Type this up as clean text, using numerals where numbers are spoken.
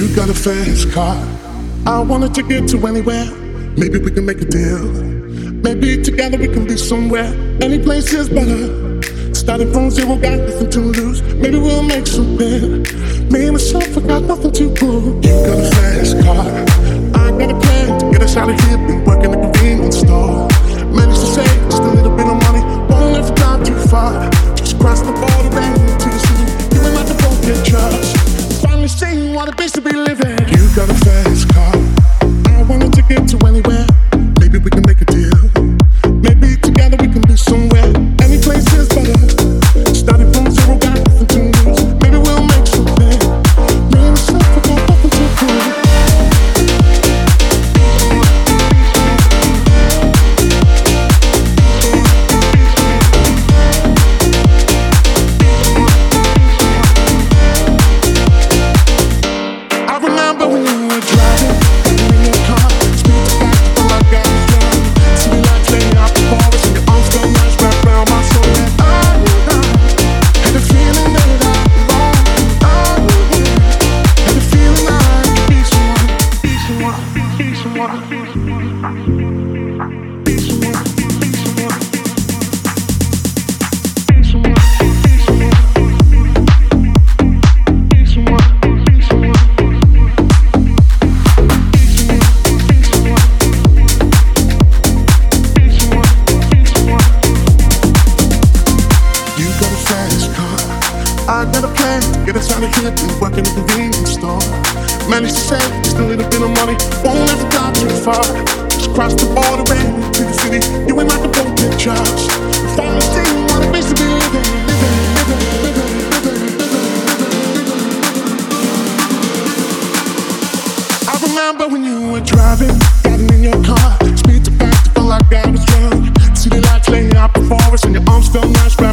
You got a fast car. I wanted to get to anywhere. Maybe we can make a deal. Maybe together we can be somewhere. Any place is better. Starting from zero, got nothing to lose. Maybe we'll make something. Me and myself, I got nothing to prove. You got a fast car. I got a plan to get us out of here. Been working at the convenience store. Managed to save just a little bit of money. Won't have to drive too far. Just cross the border and into the city. You and I can both get trust. Finally seeing what it means to be living. You got a fast car. I wanted to get to anywhere. Maybe we can make a deal. Maybe together we can be somewhere. Any place is better. Starting from zero, got nothing to lose. Maybe we'll make something. Me and myself, I got nothing to prove. I remember when you were driving in your car, speed to back to feel like I was young. City lights laying out before us, and your arms felt nice wrapped around my soul. And I had a feeling that I belonged. Had a feeling I could be someone, be someone, be someone, be someone, be someone, be someone, be someone. I got a plan to get us out of here. Been working at the convenience store. Managed to save just a little bit of money. Won't have to drive too far. Just cross the border and into the city. You and I can both get jobs. Finally seeing what it means to be living. I remember when you were driving, riding in your car. Speed to back to feel like I was young. City lights laying out before us, and your arms felt nice.